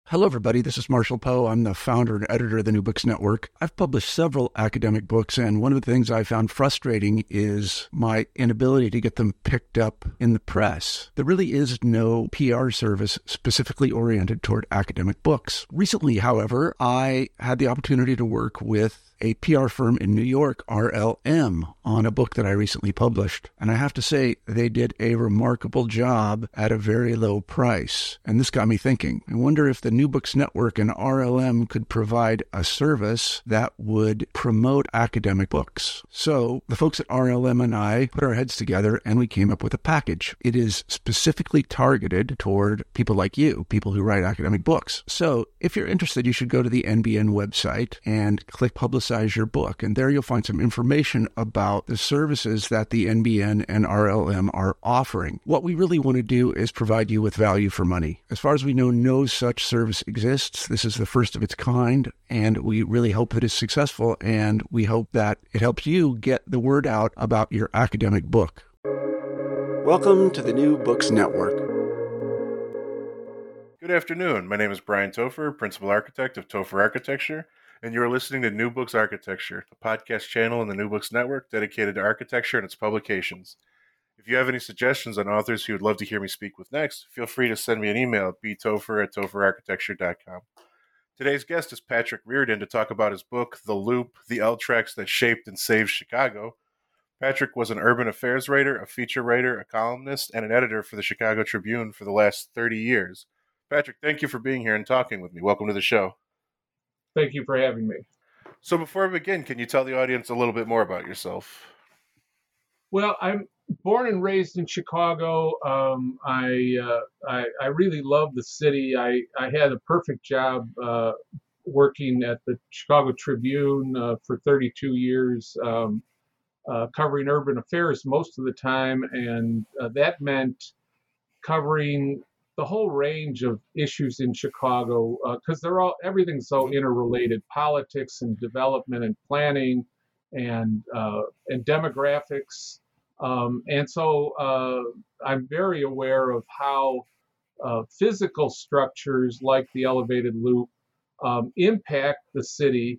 Hello, everybody. This is Marshall Poe. I'm the founder and editor of the New Books Network. I've published several academic books, and one of the things I found frustrating is my inability to get them picked up in the press. There really is no PR service specifically oriented toward academic books. Recently, however, I had the opportunity to work with a PR firm in New York, RLM, on a book that I recently published. And I have to say, they did a remarkable job at a very low price. And this got me thinking. I wonder if the New Books Network and RLM could provide a service that would promote academic books. So the folks at RLM and I put our heads together and we came up with a package. It is specifically targeted toward people like you, people who write academic books. So if you're interested, you should go to the NBN website and click Publicize Your Book. And there you'll find some information about the services that the NBN and RLM are offering. What we really want to do is provide you with value for money. As far as we know, no such service exists. This is the first of its kind, and we really hope that it's successful, and we hope that it helps you get the word out about your academic book. Welcome to the New Books Network. Good afternoon. My name is Brian Topher, Principal Architect of Topher Architecture, and you are listening to New Books Architecture, a podcast channel in the New Books Network dedicated to architecture and its publications. If you have any suggestions on authors you would love to hear me speak with next, feel free to send me an email at btopher@topherarchitecture.com. Today's guest is Patrick Reardon to talk about his book, The Loop, The L-Tracks That Shaped and Saved Chicago. Patrick was an urban affairs writer, a feature writer, a columnist, and an editor for the Chicago Tribune for the last 30 years. Patrick, thank you for being here and talking with me. Welcome to the show. Thank you for having me. So before we begin, can you tell the audience a little bit more about yourself? Well, I'm born and raised in Chicago. I really love the city. I had a perfect job working at the Chicago Tribune for 32 years, covering urban affairs most of the time, and that meant covering the whole range of issues in Chicago, because everything's so interrelated: politics and development and planning, and demographics, and so I'm very aware of how physical structures like the elevated loop impact the city,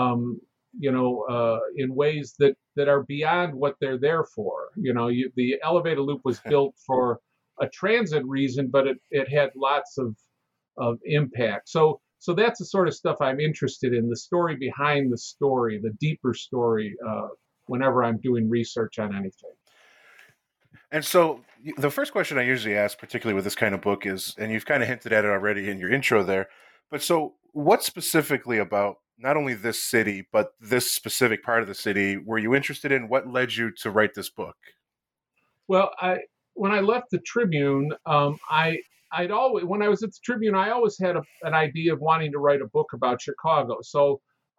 in ways that are beyond what they're there for. The elevated loop was built for a transit reason, but it had lots of impact. So that's the sort of stuff I'm interested in, the story behind the story, the deeper story, whenever I'm doing research on anything. And so the first question I usually ask, particularly with this kind of book, is, and you've kind of hinted at it already in your intro there, but so what specifically about not only this city, but this specific part of the city were you interested in? What led you to write this book? Well, when I left the Tribune, when I was at the Tribune, I always had an idea of wanting to write a book about Chicago. So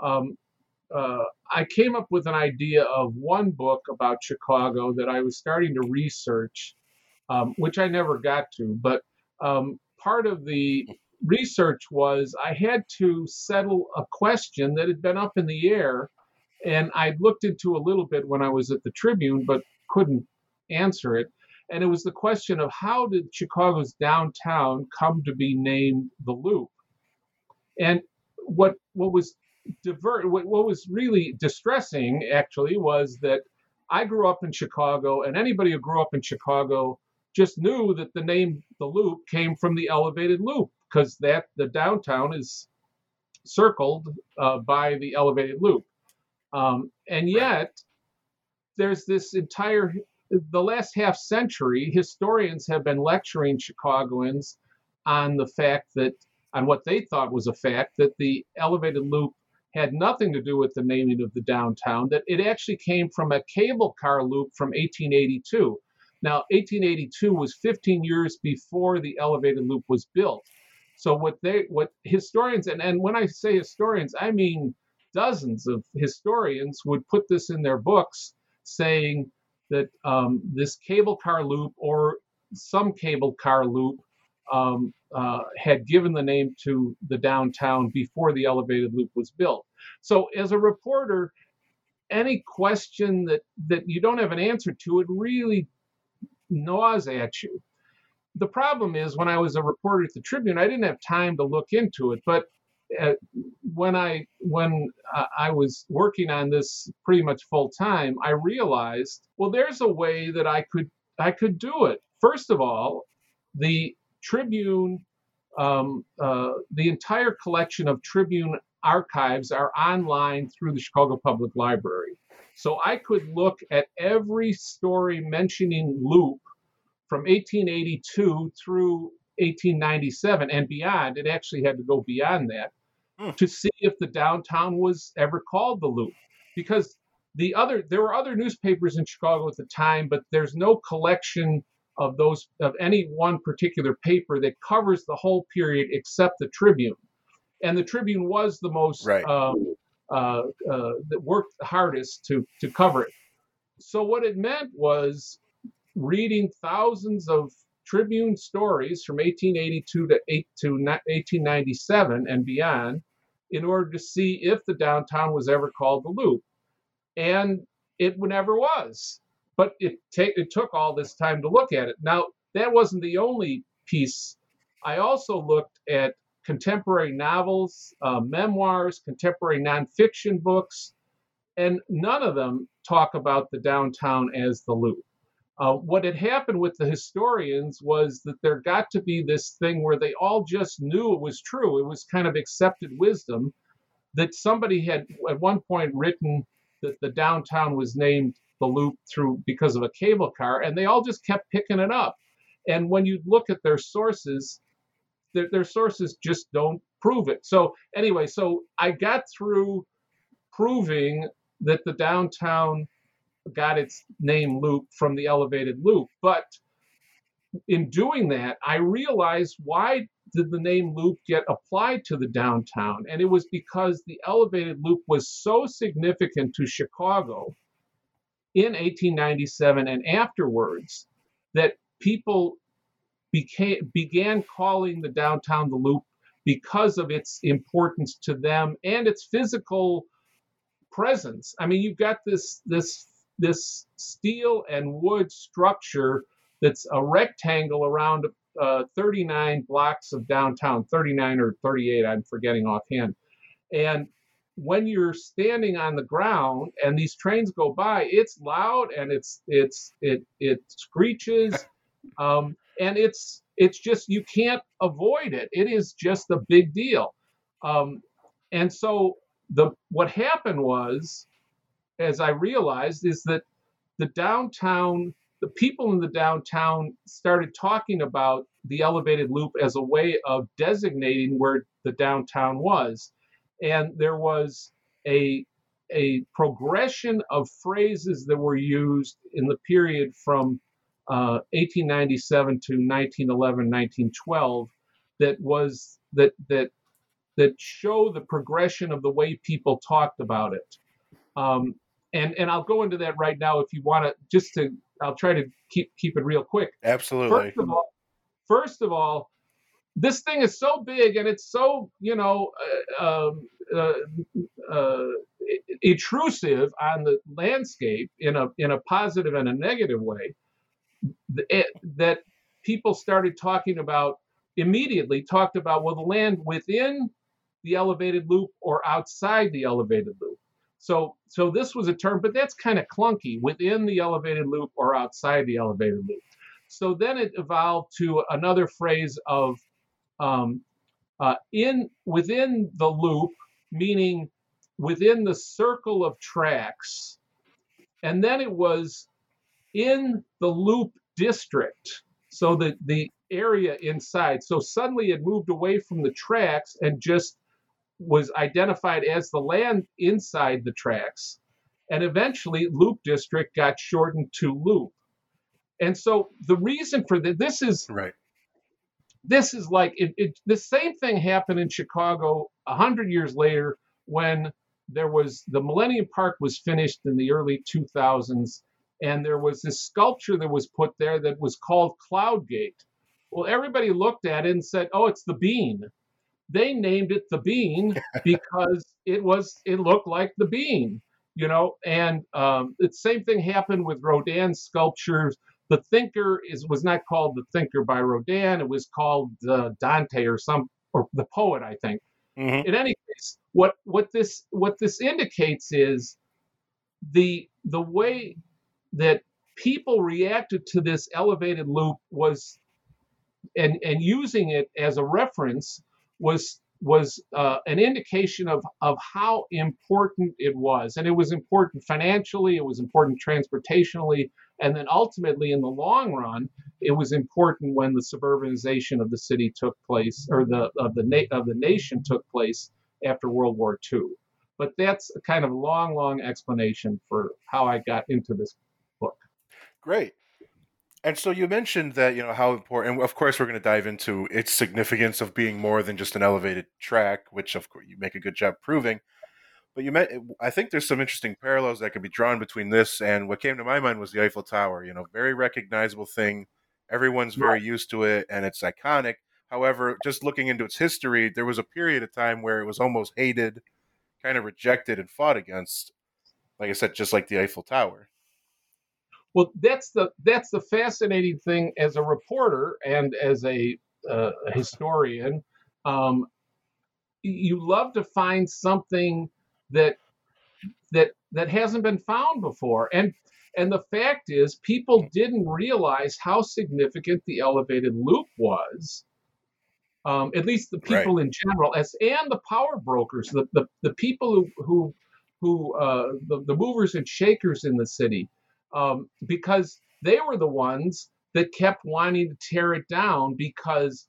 I came up with an idea of one book about Chicago that I was starting to research, which I never got to. But part of the research was I had to settle a question that had been up in the air, and I'd looked into a little bit when I was at the Tribune, but couldn't answer it. And it was the question of how did Chicago's downtown come to be named the Loop? And what was really distressing, actually, was that I grew up in Chicago, and anybody who grew up in Chicago just knew that the name the Loop came from the elevated loop, because the downtown is circled by the elevated loop. And yet, there's this the last half century, historians have been lecturing Chicagoans on what they thought was a fact, that the elevated loop had nothing to do with the naming of the downtown, that it actually came from a cable car loop from 1882. Now, 1882 was 15 years before the elevated loop was built. So what historians, and when I say historians, I mean dozens of historians, would put this in their books, saying that this cable car loop, or some cable car loop, had given the name to the downtown before the elevated loop was built. So as a reporter, any question that you don't have an answer to, it really gnaws at you. the problem is, when I was a reporter at the Tribune, I didn't have time to look into it. But when I was working on this pretty much full time, I realized, well, there's a way that I could do it. First of all, the Tribune, the entire collection of Tribune archives are online through the Chicago Public Library. So I could look at every story mentioning Loop from 1882 through 1897 and beyond. It actually had to go beyond that to see if the downtown was ever called the Loop, because there were other newspapers in Chicago at the time, but there's no collection of any one particular paper that covers the whole period except the Tribune. And the Tribune was the most that worked the hardest to cover it. So what it meant was reading thousands of Tribune stories from 1882 to 1897 and beyond in order to see if the downtown was ever called the Loop. And it never was. But it took all this time to look at it. Now, that wasn't the only piece. I also looked at contemporary novels, memoirs, contemporary nonfiction books, and none of them talk about the downtown as the Loop. What had happened with the historians was that there got to be this thing where they all just knew it was true. It was kind of accepted wisdom that somebody had at one point written that the downtown was named the Loop because of a cable car, and they all just kept picking it up. And when you look at their sources, their sources just don't prove it. So anyway, so I got through proving that the downtown got its name Loop from the elevated loop. But in doing that, I realized, why did the name Loop get applied to the downtown? And it was because the elevated loop was so significant to Chicago in 1897 and afterwards that people began calling the downtown the Loop because of its importance to them and its physical presence. I mean, you've got this steel and wood structure that's a rectangle around 39 blocks of downtown, 39 or 38, I'm forgetting offhand. And when you're standing on the ground and these trains go by, it's loud and it screeches, and it's just, you can't avoid it. It is just a big deal. And so what happened was, as I realized, is that the people in the downtown started talking about the elevated loop as a way of designating where the downtown was. And there was a progression of phrases that were used in the period from 1897 to 1911, 1912, that show the progression of the way people talked about it. And I'll go into that right now if you want to. I'll try to keep it real quick. Absolutely. First of all, this thing is so big and it's so intrusive on the landscape in a positive and a negative way, that people started immediately talked about, well, the land within the elevated loop or outside the elevated loop. So this was a term, but that's kind of clunky, within the elevated loop or outside the elevated loop. So then it evolved to another phrase of within the loop, meaning within the circle of tracks. And then it was in the loop district, so the area inside. So suddenly it moved away from the tracks and just was identified as the land inside the tracks. And eventually Loop District got shortened to Loop. And so the reason for this is right. This is like the same thing happened in Chicago 100 years later when the Millennium Park was finished in the early 2000s, and there was this sculpture that was put there that was called Cloud Gate. Well, everybody looked at it and said, "Oh, it's the Bean." They named it the Bean because it looked like the Bean, And the same thing happened with Rodin's sculptures, The Thinker was not called The Thinker by Rodin. It was called Dante or the poet, I think. Mm-hmm. In any case, what this indicates is the way that people reacted to this elevated loop was, and using it as a reference was an indication of how important it was. And it was important financially, it was important transportationally, and then ultimately in the long run, it was important when the suburbanization of the city took place, or of the nation took place after World War II. But that's a kind of long explanation for how I got into this book. Great. And so you mentioned that, how important, and of course we're going to dive into its significance of being more than just an elevated track, which of course you make a good job proving. But I think there's some interesting parallels that could be drawn between this and what came to my mind was the Eiffel Tower, very recognizable thing. Everyone's very used to it and it's iconic. However, just looking into its history, there was a period of time where it was almost hated, kind of rejected and fought against. Like I said, just like the Eiffel Tower. Well, that's the fascinating thing as a reporter and as a historian. You love to find something that hasn't been found before, and the fact is, people didn't realize how significant the elevated loop was. At least the people in general, and the power brokers, the people who the movers and shakers in the city. Because they were the ones that kept wanting to tear it down, because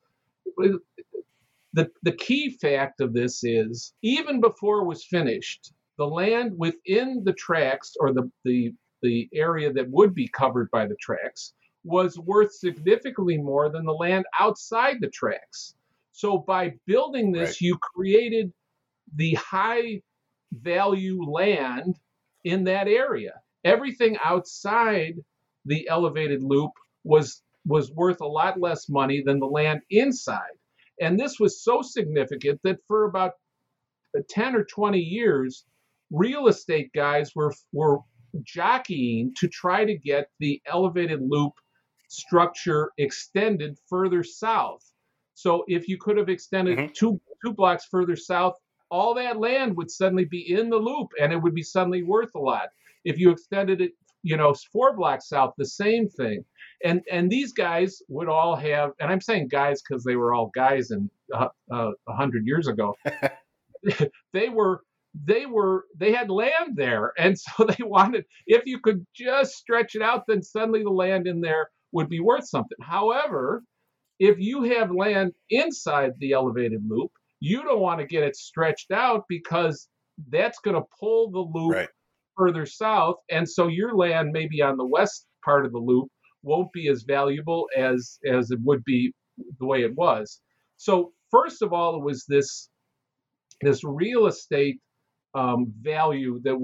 the key fact of this is, even before it was finished, the land within the tracks, or the area that would be covered by the tracks, was worth significantly more than the land outside the tracks. So by building this, you created the high value land in that area. Everything outside the elevated loop was worth a lot less money than the land inside. And this was so significant that for about 10 or 20 years, real estate guys were jockeying to try to get the elevated loop structure extended further south. So if you could have extended two blocks further south, all that land would suddenly be in the loop and it would be suddenly worth a lot. If you extended it, 4 blocks south, the same thing. And these guys would all have, and I'm saying guys because they were all guys in 100 years ago. they had land there, and so they wanted, if you could just stretch it out, then suddenly the land in there would be worth something. However, if you have land inside the elevated loop, you don't want to get it stretched out, because that's going to pull the loop further south, and so your land maybe on the west part of the loop won't be as valuable as it would be the way it was. So first of all, it was this real estate value that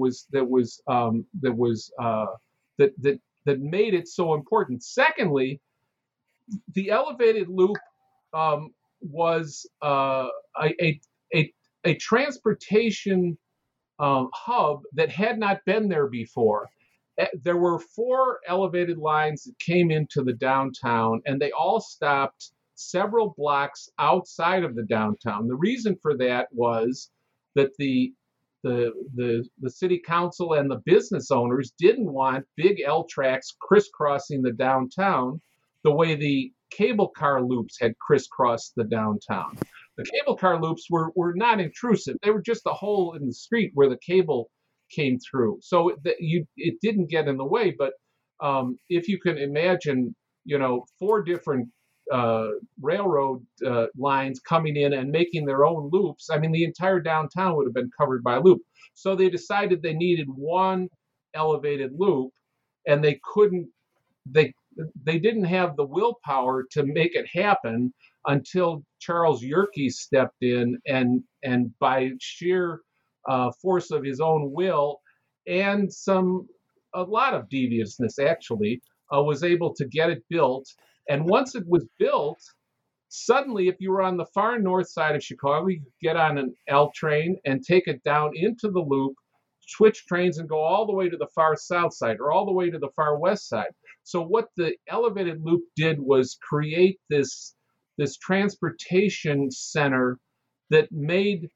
made it so important. Secondly, the elevated loop was a transportation hub that had not been there before. There were 4 elevated lines that came into the downtown, and they all stopped several blocks outside of the downtown. The reason for that was that the city council and the business owners didn't want big L tracks crisscrossing the downtown the way the cable car loops had crisscrossed the downtown. The cable car loops were not intrusive. They were just a hole in the street where the cable came through. So it didn't get in the way. But if you can imagine, 4 different railroad lines coming in and making their own loops, I mean, the entire downtown would have been covered by a loop. So they decided they needed one elevated loop, and they didn't have the willpower to make it happen until Charles Yerkes stepped in and by sheer force of his own will and a lot of deviousness actually, was able to get it built. And once it was built, suddenly if you were on the far north side of Chicago, you could get on an L train and take it down into the loop, switch trains and go all the way to the far south side or all the way to the far west side. So what the elevated loop did was create this transportation center that made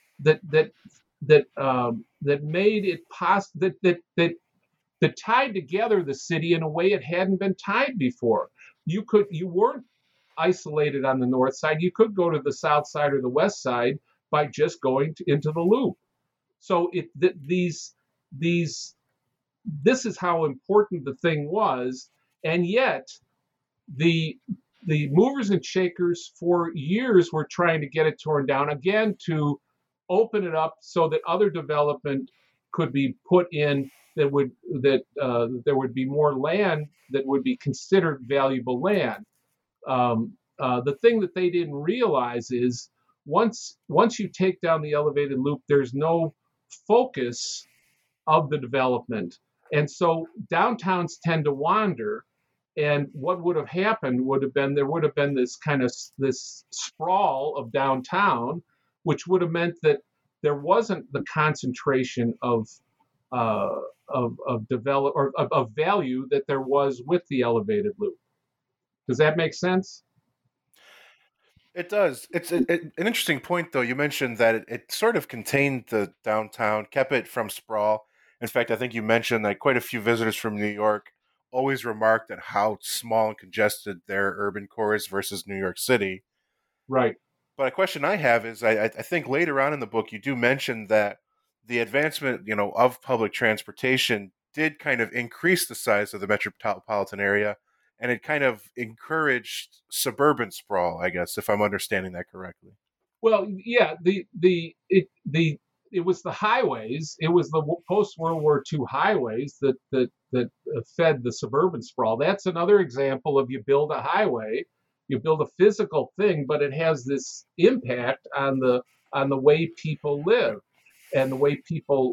that made it possible that tied together the city in a way it hadn't been tied before. You weren't isolated on the north side. You could go to the south side or the west side by just going into the loop. So these this is how important the thing was, and yet the movers and shakers for years were trying to get it torn down again to open it up so that other development could be put in that there would be more land that would be considered valuable land. The thing that they didn't realize is once you take down the elevated loop, there's no focus of the development, and so downtowns tend to wander. And what would have happened would have been there would have been this kind of this sprawl of downtown, which would have meant that there wasn't the concentration of develop or of value that there was with the elevated loop. Does that make sense? It does. It's an interesting point, though. You mentioned that it sort of contained the downtown, kept it from sprawl. In fact, I think you mentioned that quite a few visitors from New York always remarked at how small and congested their urban core is versus New York City. Right. But a question I have is, I think later on in the book you do mention that the advancement, of public transportation did kind of increase the size of the metropolitan area, and it kind of encouraged suburban sprawl, I guess, if I'm understanding that correctly. Well, yeah, it was the highways. It was the post World War II highways that fed the suburban sprawl. That's another example of you build a highway, you build a physical thing, but it has this impact on the way people live and the way people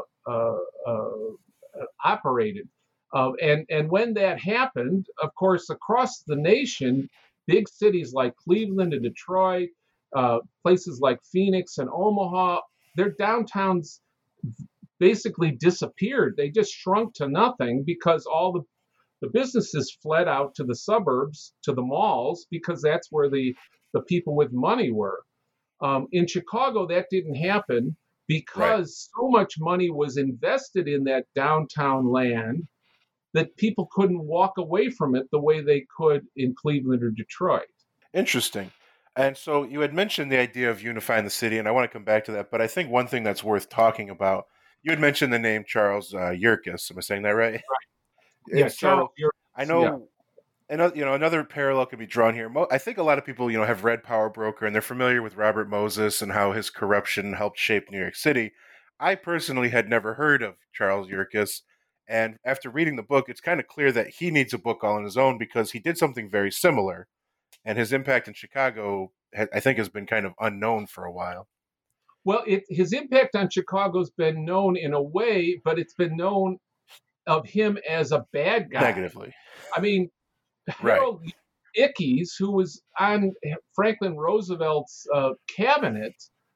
operated. And when that happened, of course, across the nation, big cities like Cleveland and Detroit, places like Phoenix and Omaha, their downtowns basically disappeared. They just shrunk to nothing because all the businesses fled out to the suburbs, to the malls, because that's where the people with money were. In Chicago, that didn't happen because so much money was invested in that downtown land that people couldn't walk away from it the way they could in Cleveland or Detroit. Interesting. And so you had mentioned the idea of unifying the city, and I want to come back to that. But I think one thing that's worth talking about, you had mentioned the name Charles Yerkes. Am I saying that right? Right. Yeah, so Charles Yerkes. I know, another parallel could be drawn here. I think a lot of people, have read Power Broker, and they're familiar with Robert Moses and how his corruption helped shape New York City. I personally had never heard of Charles Yerkes. And after reading the book, it's kind of clear that he needs a book all on his own because he did something very similar. And his impact in Chicago, I think, has been kind of unknown for a while. Well, his impact on Chicago's been known in a way, but it's been known of him as a bad guy. Negatively. I mean, Harold Ickes, who was on Franklin Roosevelt's cabinet,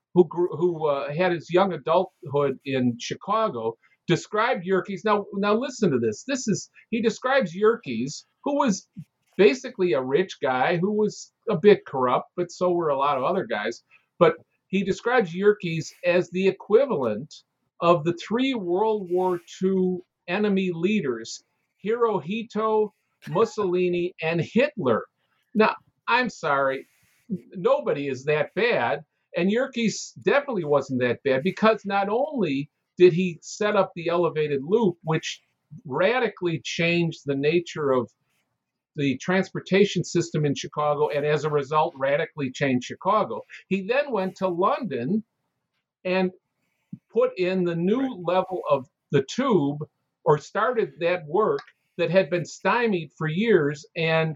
who had his young adulthood in Chicago, described Yerkes. Now listen to this. He describes Yerkes, who was basically a rich guy who was a bit corrupt, but so were a lot of other guys. But he describes Yerkes as the equivalent of the 3 World War II enemy leaders, Hirohito, Mussolini, and Hitler. Now, I'm sorry, nobody is that bad. And Yerkes definitely wasn't that bad because not only did he set up the elevated loop, which radically changed the nature of the transportation system in Chicago, and as a result, radically changed Chicago. He then went to London and put in the new level of the tube, or started that work that had been stymied for years and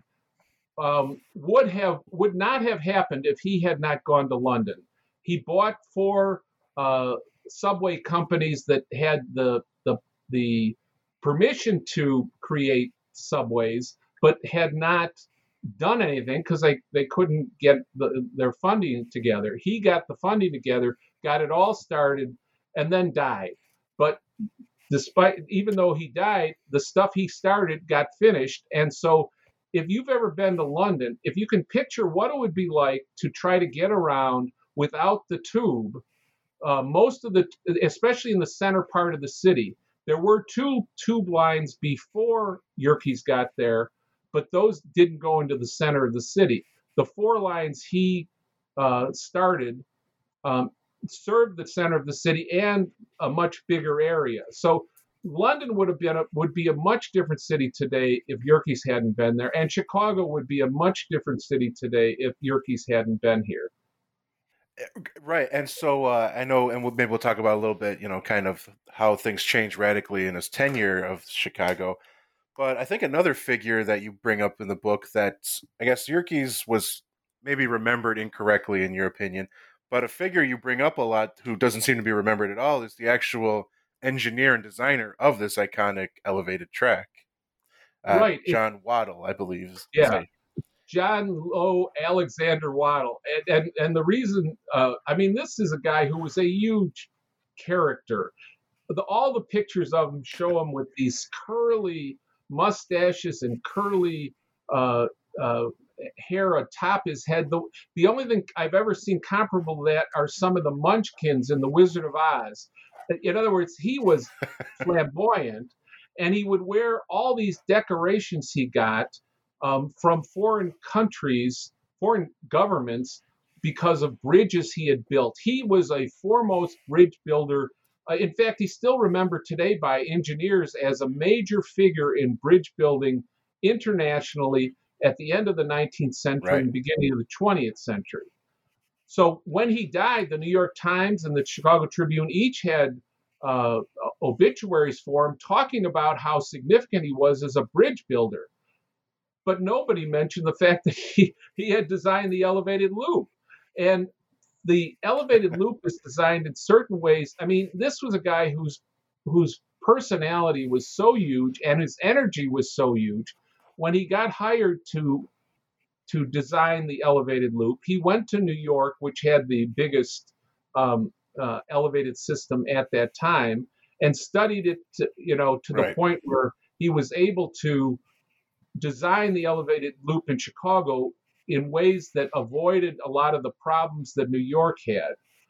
would not have happened if he had not gone to London. He bought 4 subway companies that had the permission to create subways, but had not done anything because they couldn't get their funding together. He got the funding together, got it all started, and then died. But even though he died, the stuff he started got finished. And so if you've ever been to London, if you can picture what it would be like to try to get around without the tube, most of the, especially in the center part of the city, there were two tube lines before Yerkes got there, but those didn't go into the center of the city. The 4 lines he started served the center of the city and a much bigger area. So London would be a much different city today if Yerkes hadn't been there, and Chicago would be a much different city today if Yerkes hadn't been here. Right. And so I know, and maybe we'll talk about a little bit, kind of how things changed radically in his tenure of Chicago. But I think another figure that you bring up in the book that I guess Yerkes was maybe remembered incorrectly in your opinion, but a figure you bring up a lot who doesn't seem to be remembered at all is the actual engineer and designer of this iconic elevated track. Right. John Waddell, I believe. Yeah. John Lowe Alexander Waddell. And the reason, this is a guy who was a huge character. All the pictures of him show him with these curly mustaches and curly hair atop his head. The only thing I've ever seen comparable to that are some of the Munchkins in The Wizard of Oz. In other words, he was flamboyant, and he would wear all these decorations he got from foreign countries, foreign governments, because of bridges he had built. He was a foremost bridge builder. In fact, he's still remembered today by engineers as a major figure in bridge building internationally at the end of the 19th century and beginning of the 20th century. So when he died, the New York Times and the Chicago Tribune each had obituaries for him talking about how significant he was as a bridge builder. But nobody mentioned the fact that he had designed the elevated loop. And the elevated loop is designed in certain ways. I mean, this was a guy whose personality was so huge and his energy was so huge. When he got hired to design the elevated loop, he went to New York, which had the biggest elevated system at that time, and studied it to the point where he was able to design the elevated loop in Chicago in ways that avoided a lot of the problems that New York had.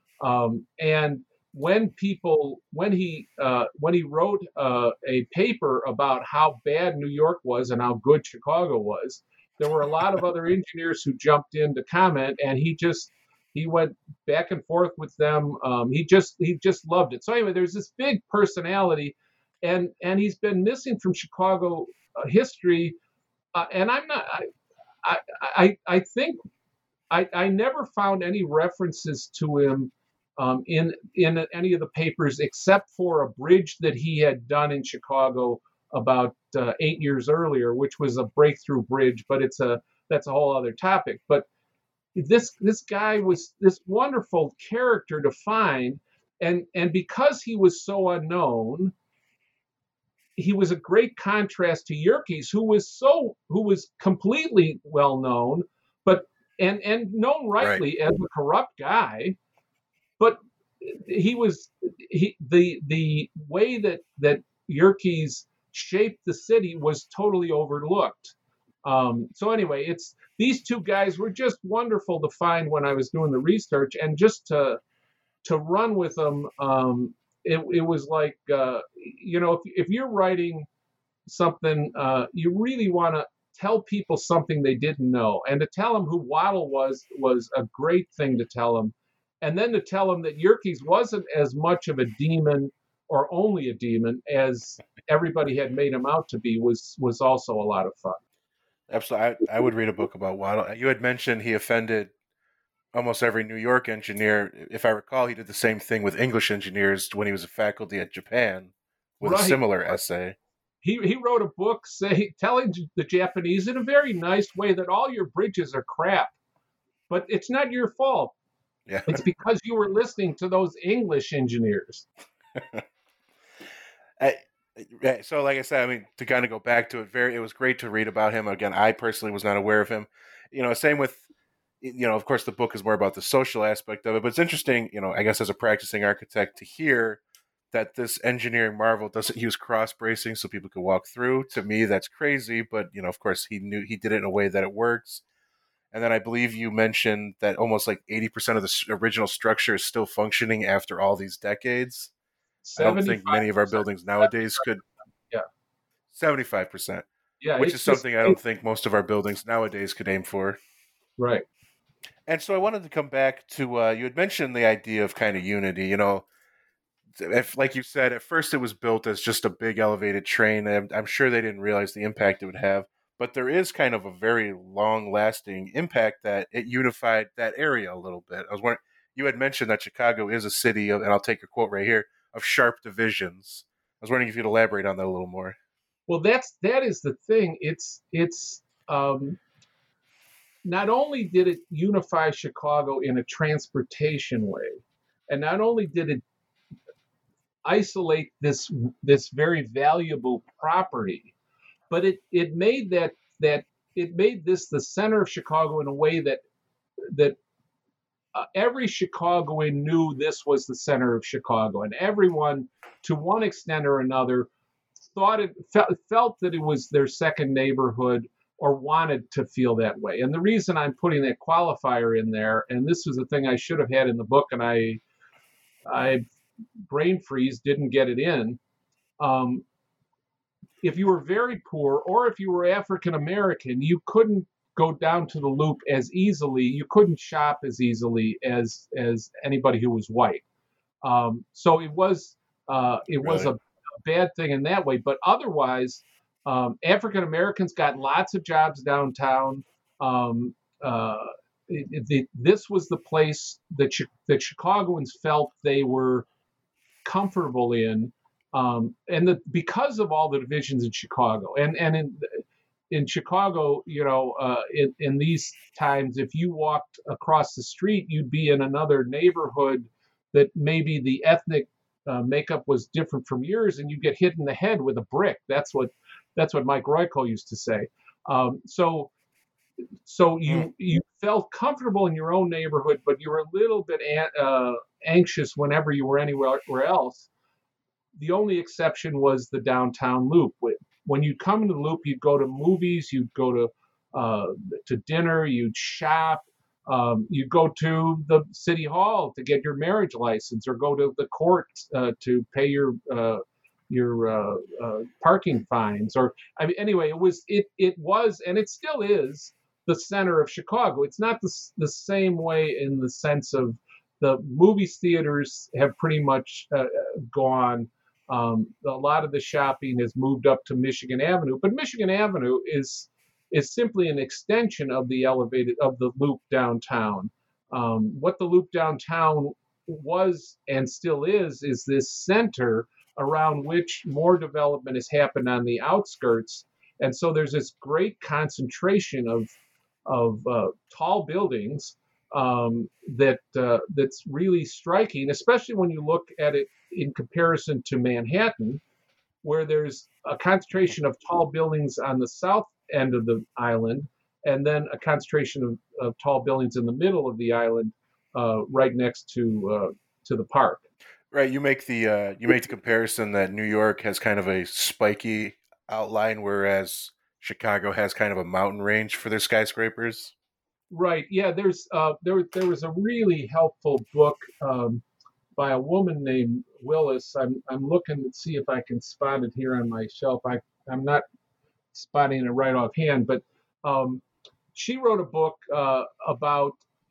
And when he wrote a paper about how bad New York was and how good Chicago was, there were a lot of other engineers who jumped in to comment, and he went back and forth with them. He just loved it. So anyway, there's this big personality, and he's been missing from Chicago history. And I'm not. I think I never found any references to him in any of the papers except for a bridge that he had done in Chicago about 8 years earlier, which was a breakthrough bridge. But that's a whole other topic. But this guy was this wonderful character to find, and because he was so unknown, he was a great contrast to Yerkes, who was completely well known, but and known rightly as a corrupt guy, but the way that Yerkes shaped the city was totally overlooked. So anyway, these two guys were just wonderful to find when I was doing the research, and just to run with them. It was like, if you're writing something, you really want to tell people something they didn't know. And to tell them who Waddell was a great thing to tell them. And then to tell them that Yerkes wasn't as much of a demon or only a demon as everybody had made him out to be was also a lot of fun. Absolutely. I would read a book about Waddell. You had mentioned he offended almost every New York engineer. If I recall, he did the same thing with English engineers when he was a faculty at Japan with a similar essay. He wrote a book telling the Japanese in a very nice way that all your bridges are crap, but it's not your fault. Yeah. It's because you were listening to those English engineers. So like I said, to kind of go back to it, it was great to read about him. Again, I personally was not aware of him. Same with, of course, the book is more about the social aspect of it, but it's interesting, I guess, as a practicing architect to hear that this engineering marvel doesn't use cross bracing so people can walk through. To me, that's crazy, but of course, he did it in a way that it works. And then I believe you mentioned that almost like 80% of the original structure is still functioning after all these decades. I don't think many of our buildings nowadays could. Yeah. 75%. Yeah. Which is something I don't think most of our buildings nowadays could aim for. Right. And so I wanted to come back to, you had mentioned the idea of kind of unity, if, like you said, at first it was built as just a big elevated train, and I'm sure they didn't realize the impact it would have. But there is kind of a very long-lasting impact that it unified that area a little bit. I was wondering, you had mentioned that Chicago is a city of, and I'll take a quote right here, of sharp divisions. I was wondering if you'd elaborate on that a little more. Well, that is the thing. It's not only did it unify Chicago in a transportation way, and not only did it isolate this very valuable property, but it made this the center of Chicago in a way that every Chicagoan knew this was the center of Chicago, and everyone, to one extent or another, felt that it was their second neighborhood or wanted to feel that way. And the reason I'm putting that qualifier in there, and this was the thing I should have had in the book, and I brain freeze, didn't get it in. If you were very poor or if you were African American, you couldn't go down to the Loop as easily. You couldn't shop as easily as anybody who was white. So it was a bad thing in that way. But otherwise, African Americans got lots of jobs downtown. This was the place that Chicagoans felt they were comfortable in, and because of all the divisions in Chicago, and in Chicago, in these times, if you walked across the street, you'd be in another neighborhood that maybe the ethnic makeup was different from yours, and you get hit in the head with a brick. That's what Mike Royko used to say. So you felt comfortable in your own neighborhood, but you were a little bit anxious whenever you were anywhere else. The only exception was the downtown Loop. When you'd come to the Loop, you'd go to movies, you'd go to dinner, you'd shop, you'd go to the city hall to get your marriage license, or go to the court to pay your parking fines. Or anyway, it was and it still is the center of Chicago. It's not the same way in the sense of the movie theaters have pretty much gone. A lot of the shopping has moved up to Michigan Avenue, but Michigan Avenue is simply an extension of the Loop downtown. What the Loop downtown was and still is this center around which more development has happened on the outskirts, and so there's this great concentration of tall buildings that's really striking, especially when you look at it in comparison to Manhattan, where there's a concentration of tall buildings on the south end of the island, and then a concentration of tall buildings in the middle of the island, right next to the park. Right. You make the comparison that New York has kind of a spiky outline, whereas Chicago has kind of a mountain range for their skyscrapers. Right. Yeah. There was a really helpful book by a woman named Willis. I'm looking to see if I can spot it here on my shelf. I'm not spotting it right offhand, but she wrote a book about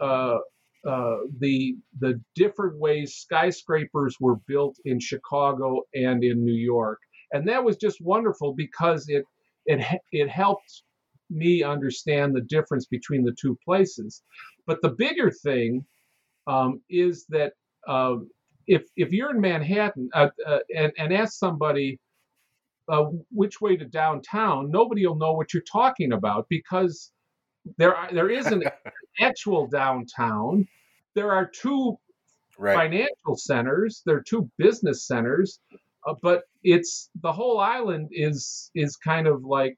the different ways skyscrapers were built in Chicago and in New York, and that was just wonderful because it helped me understand the difference between the two places. But the bigger thing is that if you're in Manhattan and ask somebody which way to downtown, nobody will know what you're talking about, because there isn't an actual downtown. There are two financial centers. There are two business centers, but it's the whole island is kind of like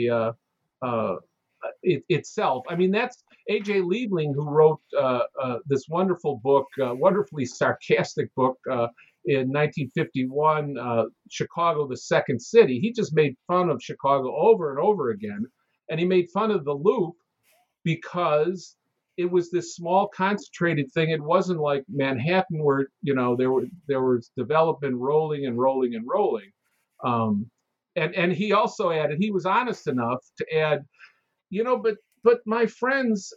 itself. I mean, that's A.J. Liebling, who wrote this wonderful book, wonderfully sarcastic book, in 1951, Chicago, the second city. He just made fun of Chicago over and over again. And he made fun of the Loop because it was this small concentrated thing. It wasn't like Manhattan where, there was development rolling and rolling and rolling. And he also added, he was honest enough to add, but my friends,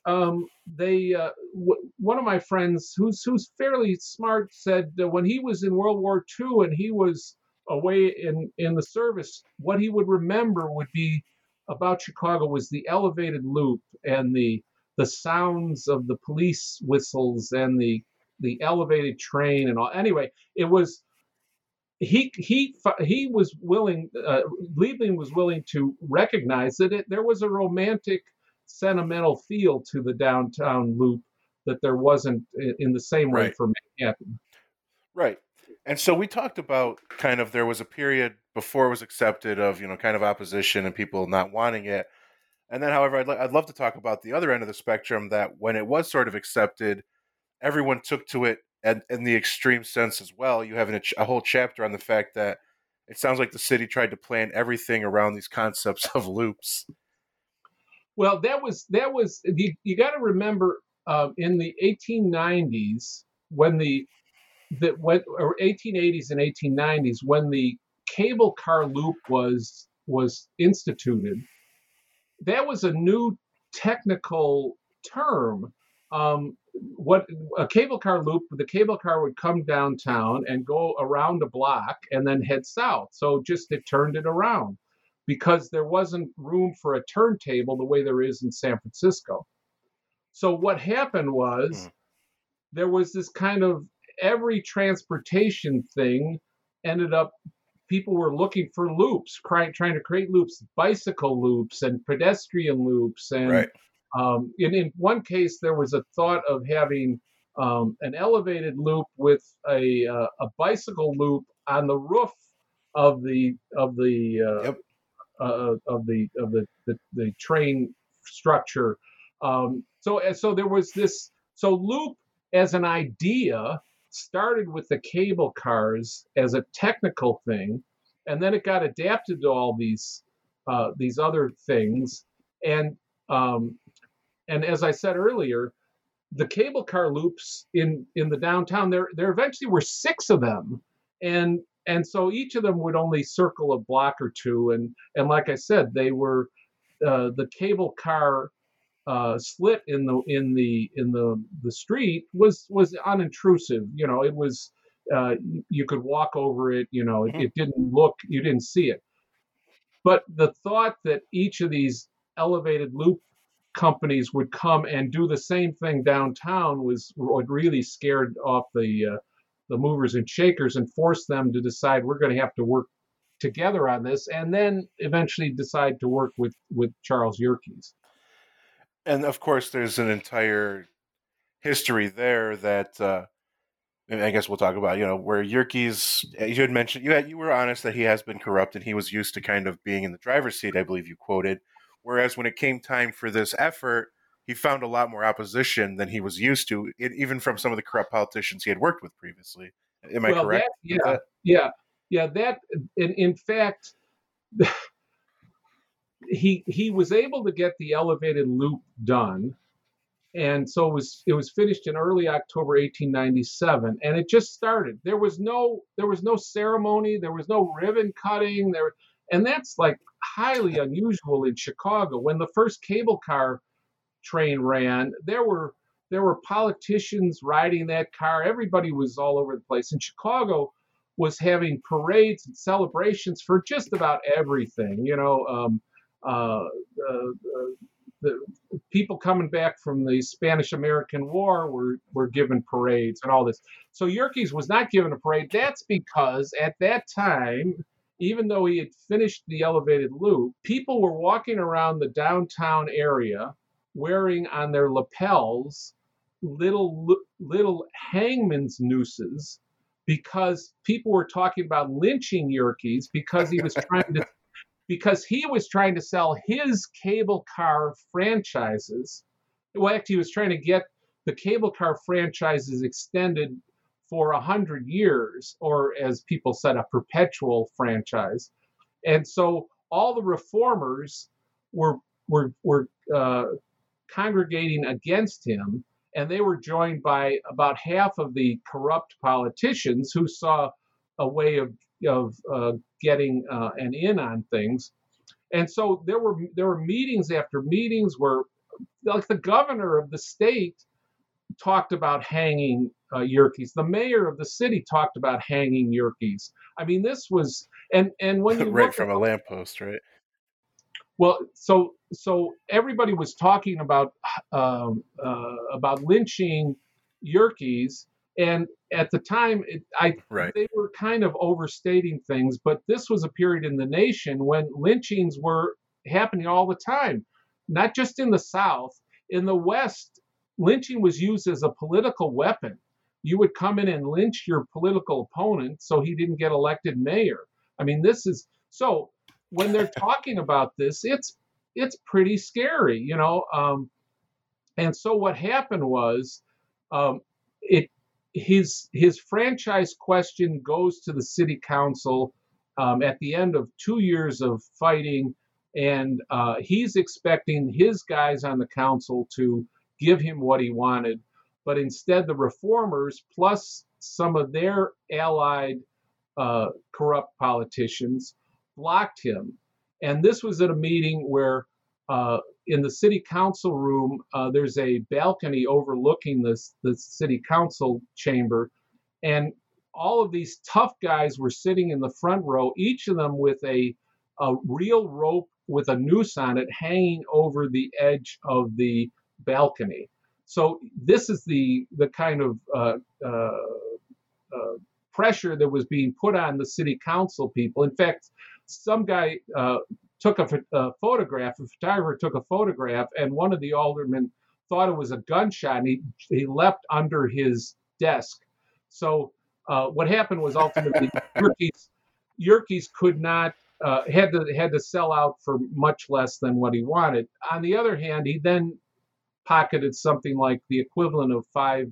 one of my friends who's fairly smart said that when he was in World War II and he was away in the service, what he would remember would be about Chicago was the elevated loop and the sounds of the police whistles and the elevated train and all. Anyway, it was he was willing. Liebling was willing to recognize that there was a romantic, sentimental feel to the downtown loop that there wasn't in the same way for Manhattan. Right. And so we talked about kind of there was a period before it was accepted of, kind of opposition and people not wanting it. And then, however, I'd love to talk about the other end of the spectrum, that when it was sort of accepted, everyone took to it in the extreme sense as well. You have a whole chapter on the fact that it sounds like the city tried to plan everything around these concepts of loops. Well, that was you got to remember in the 1890s when or 1880s and 1890s when the cable car loop was instituted. That was a new technical term. What a cable car loop, the cable car would come downtown and go around a block and then head south. So just it turned it around because there wasn't room for a turntable the way there is in San Francisco. So what happened was there was this kind of every transportation thing ended up, people were looking for loops, trying to create loops, bicycle loops and pedestrian loops. And in one case, there was a thought of having an elevated loop with a bicycle loop on the roof of the train structure. So there was this. So loop as an idea started with the cable cars as a technical thing, and then it got adapted to all these other things. And as I said earlier, the cable car loops in the downtown, there eventually were 6 of them, and so each of them would only circle a block or two, and like I said, they were the cable car slit in the street was unintrusive. It was you could walk over it. It didn't look, you didn't see it. But the thought that each of these elevated loop companies would come and do the same thing downtown was what really scared off the movers and shakers and forced them to decide we're going to have to work together on this, and then eventually decide to work with Charles Yerkes. And of course, there's an entire history there that I guess we'll talk about. Where Yerkes, you had mentioned, you were honest that he has been corrupt and he was used to kind of being in the driver's seat, I believe you quoted. Whereas when it came time for this effort, he found a lot more opposition than he was used to, even from some of the corrupt politicians he had worked with previously. Am I correct? Yeah. That, in fact, he was able to get the elevated loop done, and so it was finished in early October 1897, and it just started. There was no ceremony, there was no ribbon cutting there, and that's like highly unusual in Chicago. When the first cable car train ran, there were politicians riding that car. Everybody was all over the place. And Chicago was having parades and celebrations for just about everything. The people coming back from the Spanish-American War were given parades and all this. So Yerkes was not given a parade. That's because at that time, even though he had finished the elevated loop, people were walking around the downtown area wearing on their lapels little hangman's nooses, because people were talking about lynching Yerkes because he was trying to sell his cable car franchises. Well, actually, he was trying to get the cable car franchises extended for 100 years, or as people said, a perpetual franchise. And so all the reformers were congregating against him, and they were joined by about half of the corrupt politicians who saw a way of getting an in on things. And so there were meetings after meetings where, like, the governor of the state talked about hanging Yerkes. The mayor of the city talked about hanging Yerkes. I mean, this was, and when you right look from a lamppost, right? well, so everybody was talking about lynching Yerkes, and at the time, Right. they were kind of overstating things. But this was a period in the nation when lynchings were happening all the time, not just in the South. In the West, lynching was used as a political weapon. You would come in and lynch your political opponent so he didn't get elected mayor. I mean, this is so. When they're talking about this, it's pretty scary, you know. And so what happened was, his franchise question goes to the city council at the end of 2 years of fighting, and he's expecting his guys on the council to give him what he wanted, but instead the reformers plus some of their allied corrupt politicians blocked him. And this was at a meeting where in the city council room, there's a balcony overlooking the city council chamber. And all of these tough guys were sitting in the front row, each of them with a real rope with a noose on it hanging over the edge of the balcony. So this is the kind of pressure that was being put on the city council people. In fact, some guy took a photograph, a photographer took a photograph, and one of the aldermen thought it was a gunshot, and he leapt under his desk. So what happened was ultimately Yerkes could not, had to sell out for much less than what he wanted. On the other hand, he then pocketed something like the equivalent of $5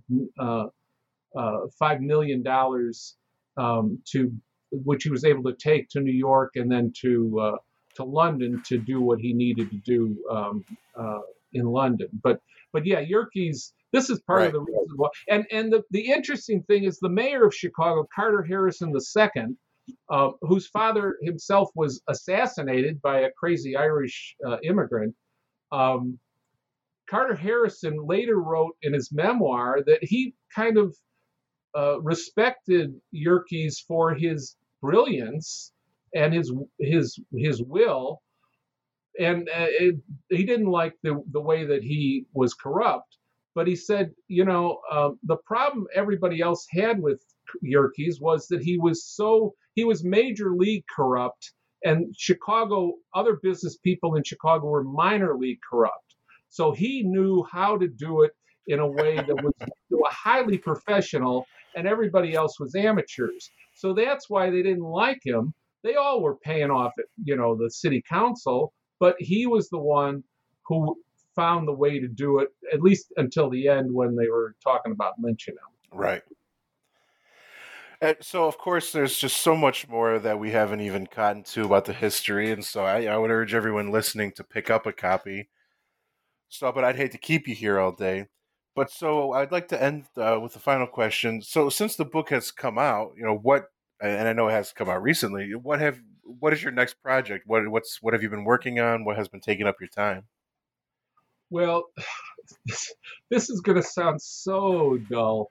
million to which he was able to take to New York and then to London to do what he needed to do in London. But yeah, Yerkes. This is part of the reason why. And the interesting thing is the mayor of Chicago, Carter Harrison II, whose father himself was assassinated by a crazy Irish immigrant. Carter Harrison later wrote in his memoir that he kind of respected Yerkes for his brilliance and his will, and he didn't like the way that he was corrupt. But he said, you know, the problem everybody else had with Yerkes was that he was major league corrupt, and other business people in Chicago were minor league corrupt. So he knew how to do it in a way that was highly professional, and everybody else was amateurs. So that's why they didn't like him. They all were paying off, the city council, but he was the one who found the way to do it, at least until the end when they were talking about lynching him. Right. And so, of course, there's just so much more that we haven't even gotten to about the history, and so I would urge everyone listening to pick up a copy. So, but I'd hate to keep you here all day. But so I'd like to end with the final question. So, since the book has come out, and I know it has come out recently, what is your next project? What have you been working on? What has been taking up your time? Well, this is going to sound so dull.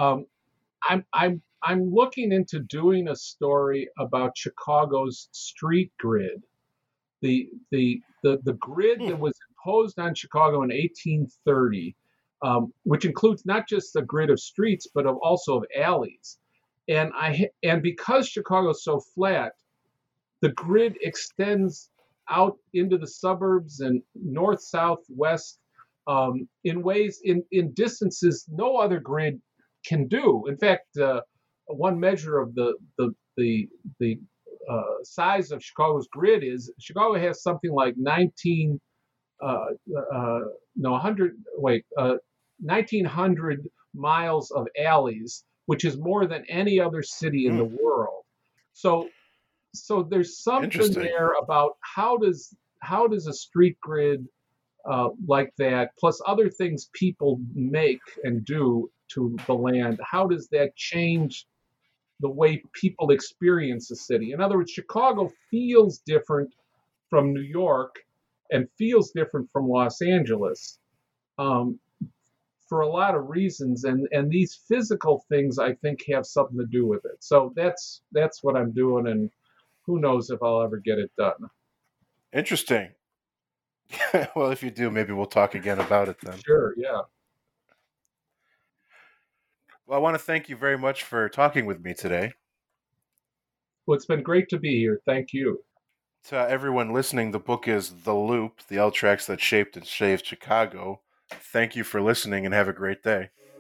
I'm looking into doing a story about Chicago's street grid, the grid that was imposed on Chicago in 1830, which includes not just the grid of streets but also of alleys. And because Chicago's so flat, the grid extends out into the suburbs and north, south, west, in ways, in distances no other grid can do. In fact, one measure of the size of Chicago's grid is Chicago has something like 1,900 miles of alleys, which is more than any other city in the Hmm. world. So there's something Interesting. there about how does a street grid like that, plus other things people make and do to the land, how does that change the way people experience the city? In other words, Chicago feels different from New York and feels different from Los Angeles, um, for a lot of reasons, and these physical things I think have something to do with it. So that's what I'm doing, and who knows if I'll ever get it done. Interesting. Well, if you do, maybe we'll talk again about it then. Sure, yeah. Well, I want to thank you very much for talking with me today. Well, it's been great to be here. Thank you. To everyone listening, the book is The Loop, the L Tracks That Shaped and Saved Chicago. Thank you for listening and have a great day.